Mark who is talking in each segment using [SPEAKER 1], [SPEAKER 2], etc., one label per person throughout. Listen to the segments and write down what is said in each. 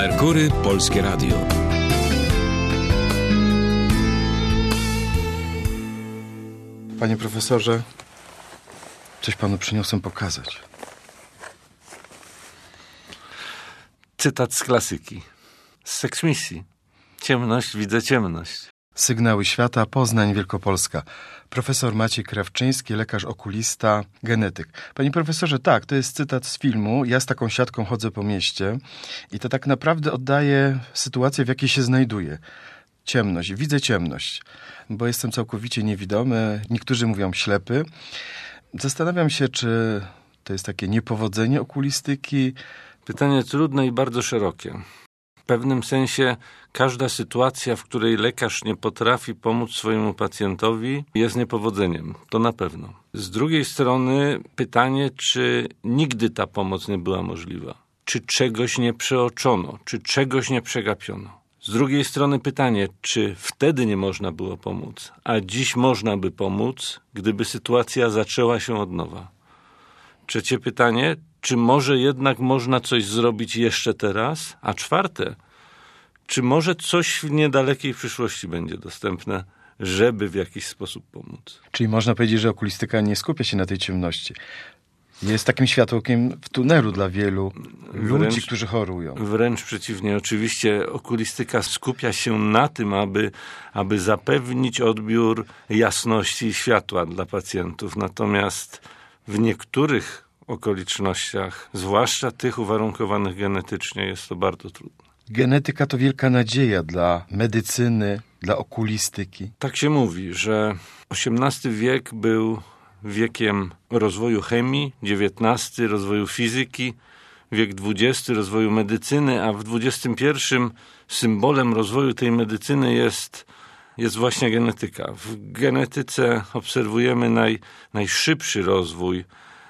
[SPEAKER 1] Merkury Polskie Radio.
[SPEAKER 2] Panie profesorze, coś panu przyniosłem pokazać.
[SPEAKER 3] Cytat z klasyki. Z seksmisji. Ciemność, widzę ciemność.
[SPEAKER 2] Sygnały świata, Poznań, Wielkopolska. Profesor Maciej Krawczyński, lekarz okulista, genetyk. Panie profesorze, tak, to jest cytat z filmu. Ja z taką siatką chodzę po mieście i to tak naprawdę oddaje sytuację, w jakiej się znajduję. Ciemność, widzę ciemność, bo jestem całkowicie niewidomy. Niektórzy mówią ślepy. Zastanawiam się, czy to jest takie niepowodzenie okulistyki.
[SPEAKER 3] Pytanie trudne i bardzo szerokie. W pewnym sensie każda sytuacja, w której lekarz nie potrafi pomóc swojemu pacjentowi, jest niepowodzeniem. To na pewno. Z drugiej strony pytanie, czy nigdy ta pomoc nie była możliwa. Czy czegoś nie przeoczono, czy czegoś nie przegapiono. Z drugiej strony pytanie, czy wtedy nie można było pomóc, a dziś można by pomóc, gdyby sytuacja zaczęła się od nowa. Trzecie pytanie, czy może jednak można coś zrobić jeszcze teraz? A czwarte, czy może coś w niedalekiej przyszłości będzie dostępne, żeby w jakiś sposób pomóc?
[SPEAKER 2] Czyli można powiedzieć, że okulistyka nie skupia się na tej ciemności. Jest takim światłokiem w tunelu dla wielu ludzi, którzy chorują.
[SPEAKER 3] Wręcz przeciwnie. Oczywiście okulistyka skupia się na tym, aby zapewnić odbiór jasności i światła dla pacjentów. Natomiast w niektórych okolicznościach, zwłaszcza tych uwarunkowanych genetycznie, jest to bardzo trudne.
[SPEAKER 2] Genetyka to wielka nadzieja dla medycyny, dla okulistyki.
[SPEAKER 3] Tak się mówi, że XVIII wiek był wiekiem rozwoju chemii, XIX rozwoju fizyki, wiek XX rozwoju medycyny, a w XXI symbolem rozwoju tej medycyny jest właśnie genetyka. W genetyce obserwujemy najszybszy rozwój,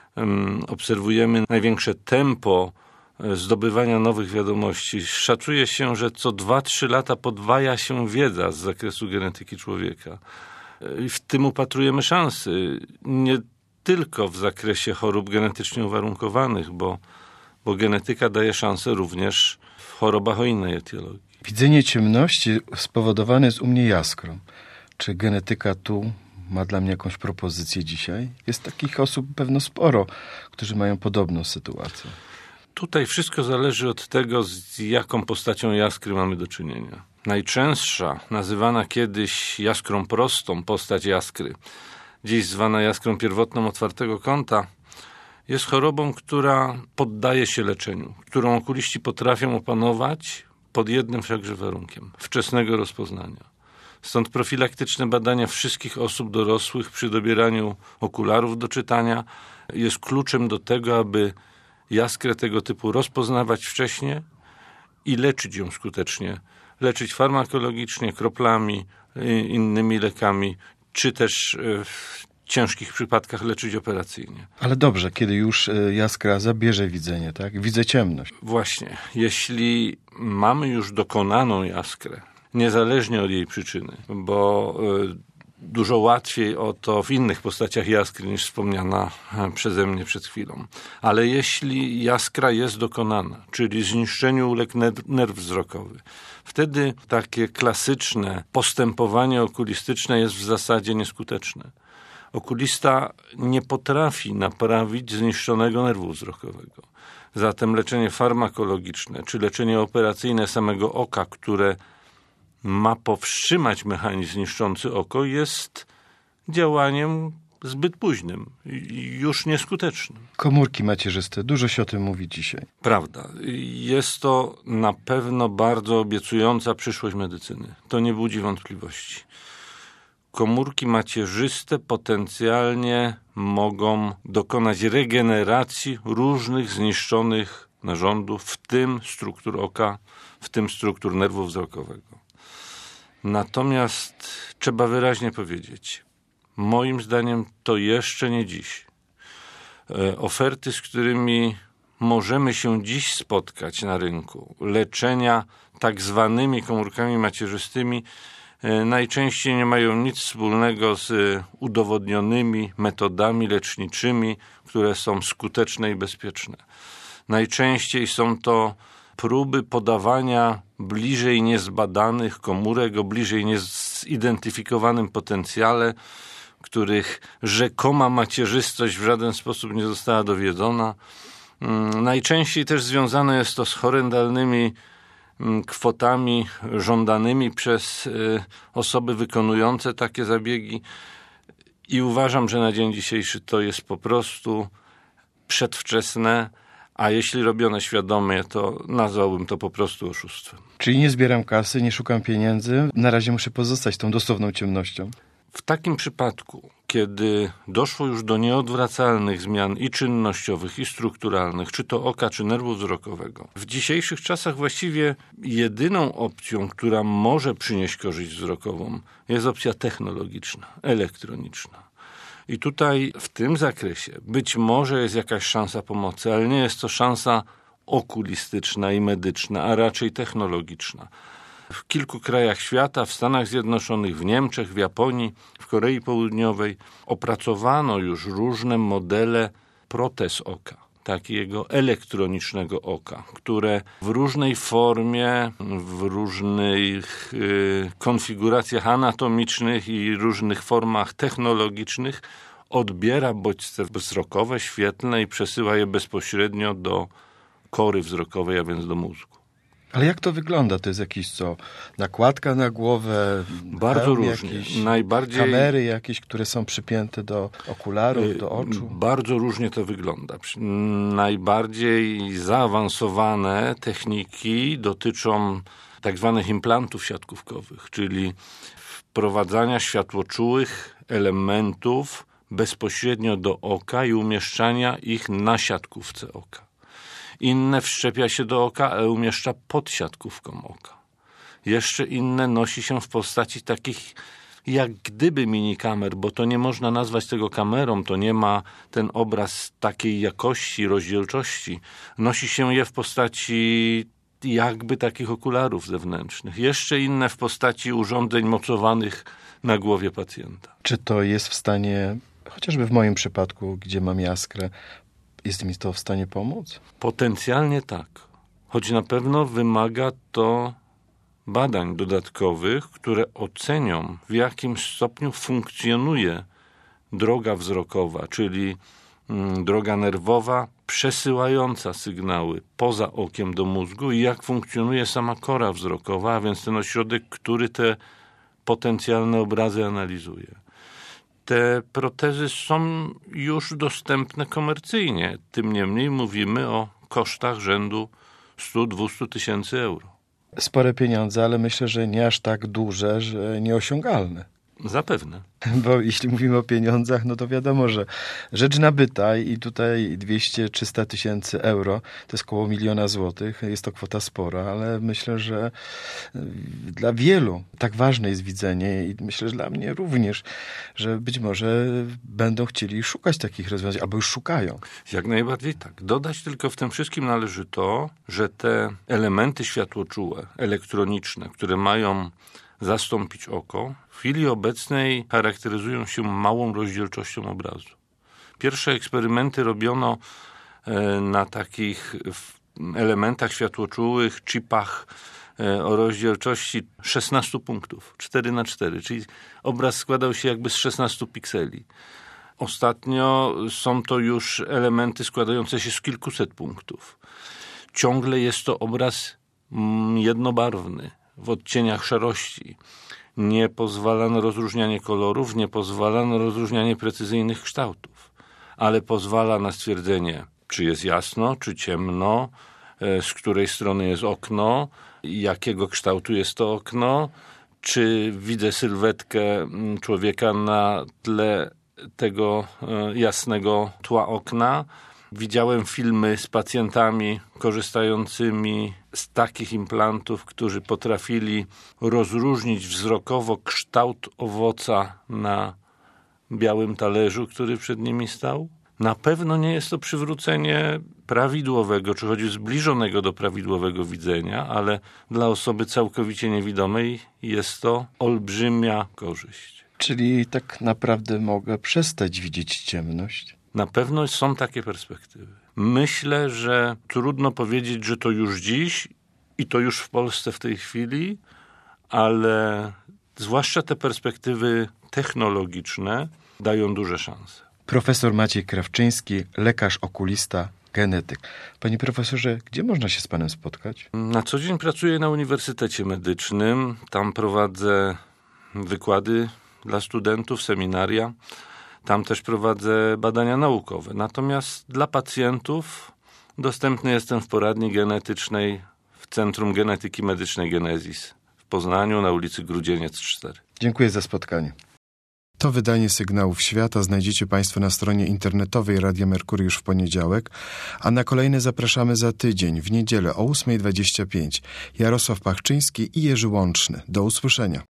[SPEAKER 3] obserwujemy największe tempo zdobywania nowych wiadomości. Szacuje się, że co 2-3 lata podwaja się wiedza z zakresu genetyki człowieka. I w tym upatrujemy szansy. Nie tylko w zakresie chorób genetycznie uwarunkowanych, bo genetyka daje szansę również w chorobach o innej etiologii.
[SPEAKER 2] Widzenie ciemności spowodowane jest u mnie jaskrą. Czy genetyka tu ma dla mnie jakąś propozycję dzisiaj? Jest takich osób pewno sporo, którzy mają podobną sytuację.
[SPEAKER 3] Tutaj wszystko zależy od tego, z jaką postacią jaskry mamy do czynienia. Najczęstsza, nazywana kiedyś jaskrą prostą postać jaskry, dziś zwana jaskrą pierwotną otwartego kąta, jest chorobą, która poddaje się leczeniu, którą okuliści potrafią opanować pod jednym wszakże warunkiem – wczesnego rozpoznania. Stąd profilaktyczne badania wszystkich osób dorosłych przy dobieraniu okularów do czytania jest kluczem do tego, aby jaskrę tego typu rozpoznawać wcześnie i leczyć ją skutecznie. Leczyć farmakologicznie, kroplami, innymi lekami, czy też w ciężkich przypadkach leczyć operacyjnie.
[SPEAKER 2] Ale dobrze, kiedy już jaskra zabierze widzenie, tak? Widzę ciemność.
[SPEAKER 3] Właśnie. Jeśli mamy już dokonaną jaskrę, niezależnie od jej przyczyny, bo dużo łatwiej o to w innych postaciach jaskry niż wspomniana przeze mnie przed chwilą. Ale jeśli jaskra jest dokonana, czyli zniszczeniu uległ nerw wzrokowy, wtedy takie klasyczne postępowanie okulistyczne jest w zasadzie nieskuteczne. Okulista nie potrafi naprawić zniszczonego nerwu wzrokowego. Zatem leczenie farmakologiczne czy leczenie operacyjne samego oka, które ma powstrzymać mechanizm niszczący oko, jest działaniem zbyt późnym i już nieskutecznym.
[SPEAKER 2] Komórki macierzyste, dużo się o tym mówi dzisiaj.
[SPEAKER 3] Prawda. Jest to na pewno bardzo obiecująca przyszłość medycyny. To nie budzi wątpliwości. Komórki macierzyste potencjalnie mogą dokonać regeneracji różnych zniszczonych narządów, w tym struktur oka, w tym struktur nerwu wzrokowego. Natomiast trzeba wyraźnie powiedzieć, moim zdaniem to jeszcze nie dziś. Oferty, z którymi możemy się dziś spotkać na rynku, leczenia tak zwanymi komórkami macierzystymi, najczęściej nie mają nic wspólnego z udowodnionymi metodami leczniczymi, które są skuteczne i bezpieczne. Najczęściej są to próby podawania bliżej niezbadanych komórek o bliżej niezidentyfikowanym potencjale, których rzekoma macierzystość w żaden sposób nie została dowiedzona. Najczęściej też związane jest to z horrendalnymi kwotami żądanymi przez osoby wykonujące takie zabiegi i uważam, że na dzień dzisiejszy to jest po prostu przedwczesne, a jeśli robione świadomie, to nazwałbym to po prostu oszustwem.
[SPEAKER 2] Czyli nie zbieram kasy, nie szukam pieniędzy, na razie muszę pozostać tą dosłowną ciemnością.
[SPEAKER 3] W takim przypadku, kiedy doszło już do nieodwracalnych zmian i czynnościowych, i strukturalnych, czy to oka, czy nerwu wzrokowego, w dzisiejszych czasach właściwie jedyną opcją, która może przynieść korzyść wzrokową, jest opcja technologiczna, elektroniczna. I tutaj w tym zakresie być może jest jakaś szansa pomocy, ale nie jest to szansa okulistyczna i medyczna, a raczej technologiczna. W kilku krajach świata, w Stanach Zjednoczonych, w Niemczech, w Japonii, w Korei Południowej opracowano już różne modele protez oka, takiego elektronicznego oka, które w różnej formie, w różnych konfiguracjach anatomicznych i różnych formach technologicznych odbiera bodźce wzrokowe, świetlne i przesyła je bezpośrednio do kory wzrokowej, a więc do mózgu.
[SPEAKER 2] Ale jak to wygląda? To jest jakiś nakładka na głowę?
[SPEAKER 3] Bardzo różnie.
[SPEAKER 2] Kamery jakieś, które są przypięte do okularów, do oczu?
[SPEAKER 3] Bardzo różnie to wygląda. Najbardziej zaawansowane techniki dotyczą tak zwanych implantów siatkówkowych, czyli wprowadzania światłoczułych elementów bezpośrednio do oka i umieszczania ich na siatkówce oka. Inne wszczepia się do oka, ale umieszcza pod siatkówką oka. Jeszcze inne nosi się w postaci takich jak gdyby minikamer, bo to nie można nazwać tego kamerą, to nie ma ten obraz takiej jakości, rozdzielczości. Nosi się je w postaci jakby takich okularów zewnętrznych. Jeszcze inne w postaci urządzeń mocowanych na głowie pacjenta.
[SPEAKER 2] Czy to jest w stanie, chociażby w moim przypadku, gdzie mam jaskrę, jest mi to w stanie pomóc?
[SPEAKER 3] Potencjalnie tak. Choć na pewno wymaga to badań dodatkowych, które ocenią, w jakim stopniu funkcjonuje droga wzrokowa, czyli droga nerwowa przesyłająca sygnały poza okiem do mózgu i jak funkcjonuje sama kora wzrokowa, a więc ten ośrodek, który te potencjalne obrazy analizuje. Te protezy są już dostępne komercyjnie. Tym niemniej mówimy o kosztach rzędu 100-200 tysięcy euro.
[SPEAKER 2] Spore pieniądze, ale myślę, że nie aż tak duże, że nieosiągalne.
[SPEAKER 3] Zapewne.
[SPEAKER 2] Bo jeśli mówimy o pieniądzach, no to wiadomo, że rzecz nabyta i tutaj 200-300 tysięcy euro, to jest około 1 000 000 złotych, jest to kwota spora, ale myślę, że dla wielu tak ważne jest widzenie i myślę, że dla mnie również, że być może będą chcieli szukać takich rozwiązań, albo już szukają.
[SPEAKER 3] Jak najbardziej tak. Dodać tylko w tym wszystkim należy to, że te elementy światłoczułe, elektroniczne, które mają zastąpić oko, w chwili obecnej charakteryzują się małą rozdzielczością obrazu. Pierwsze eksperymenty robiono na takich elementach światłoczułych, chipach o rozdzielczości 16 punktów, 4x4, czyli obraz składał się jakby z 16 pikseli. Ostatnio są to już elementy składające się z kilkuset punktów. Ciągle jest to obraz jednobarwny, w odcieniach szarości. Nie pozwala na rozróżnianie kolorów, nie pozwala na rozróżnianie precyzyjnych kształtów, ale pozwala na stwierdzenie, czy jest jasno, czy ciemno, z której strony jest okno, jakiego kształtu jest to okno, czy widzę sylwetkę człowieka na tle tego jasnego tła okna. Widziałem filmy z pacjentami korzystającymi z takich implantów, którzy potrafili rozróżnić wzrokowo kształt owoca na białym talerzu, który przed nimi stał. Na pewno nie jest to przywrócenie prawidłowego, czy choć zbliżonego do prawidłowego widzenia, ale dla osoby całkowicie niewidomej jest to olbrzymia korzyść.
[SPEAKER 2] Czyli tak naprawdę mogę przestać widzieć ciemność?
[SPEAKER 3] Na pewno są takie perspektywy. Myślę, że trudno powiedzieć, że to już dziś i to już w Polsce w tej chwili, ale zwłaszcza te perspektywy technologiczne dają duże szanse.
[SPEAKER 2] Profesor Maciej Krawczyński, lekarz okulista, genetyk. Panie profesorze, gdzie można się z panem spotkać?
[SPEAKER 3] Na co dzień pracuję na Uniwersytecie Medycznym. Tam prowadzę wykłady dla studentów, seminaria. Tam też prowadzę badania naukowe. Natomiast dla pacjentów dostępny jestem w poradni genetycznej w Centrum Genetyki Medycznej Genezis w Poznaniu na ulicy Grudzieniec 4.
[SPEAKER 2] Dziękuję za spotkanie. To wydanie Sygnałów Świata znajdziecie państwo na stronie internetowej Radia Merkury już w poniedziałek, a na kolejne zapraszamy za tydzień, w niedzielę o 8:25. Jarosław Pachczyński i Jerzy Łączny. Do usłyszenia.